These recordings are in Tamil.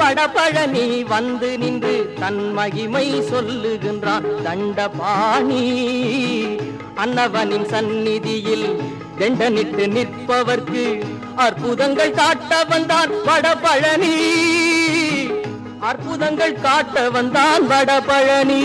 வடபழனி வந்து நின்று தன் மகிமை சொல்லுகின்றான் தண்டபாணி. அன்னவனின் சந்நிதியில் தண்டனிட்டு நிற்பவர்க்கு அற்புதங்கள் காட்ட வந்தான் வடபழனி. அற்புதங்கள் காட்ட வந்தான் வடபழனி.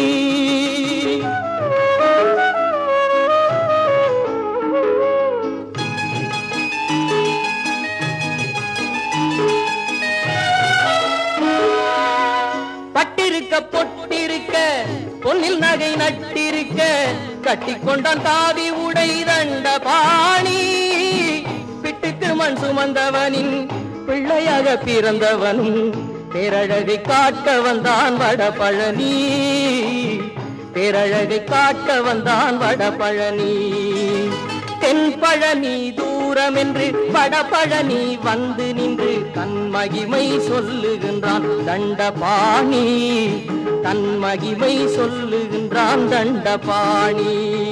பட்டிருக்க பொட்டிருக்க பொன்னில் நகை நட்டிருக்க கட்டிக்கொண்டான் காவி உடை தண்டபாணி. பிட்டுக்கு மண் சுமந்தவனின் பிள்ளையாக பிறந்தவனும் பேரழகை காட்ட வந்தான் வடபழனி. பேரழகை காட்ட வந்தான் வடபழனி. தென்பழனி தூரம் என்று வடபழனி வந்து நின்று தன் மகிமை சொல்லுகின்றான் தண்டபாணி. தன் மகிமை சொல்லுகின்றான் தண்டபாணி.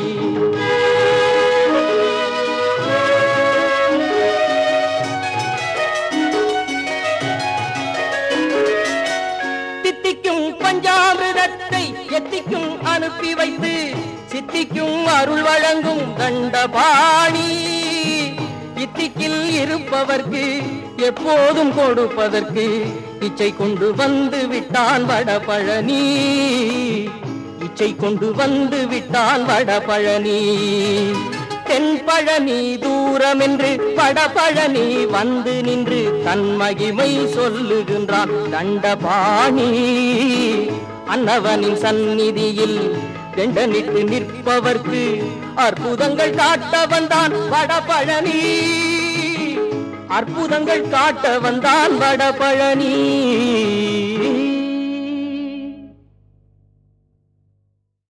தித்திக்கும் பஞ்சாமிரதத்தை எத்திக்கும் அனுப்பி வைத்து சித்திக்கும் அருள் வழங்கும் தண்டபாணி. இத்திக்கில் இருப்பவர்க்கு எப்போதும் கொடுப்பதற்கு இச்சை கொண்டு வந்து விட்டான் வடபழனி. இச்சை கொண்டு வந்து விட்டான் வடபழனி. தென்பழனி தூரம் என்று வடபழனி வந்து நின்று தன் மகிமை சொல்லுகின்றான் தண்டபாணி. அன்னவனின் சந்நிதியில் தண்டனிட்டு நிற்பவர்க்கு அற்புதங்கள் காட்ட வந்தான் வடபழனி. அற்புதங்கள் காட்ட வந்தான் வடபழனி.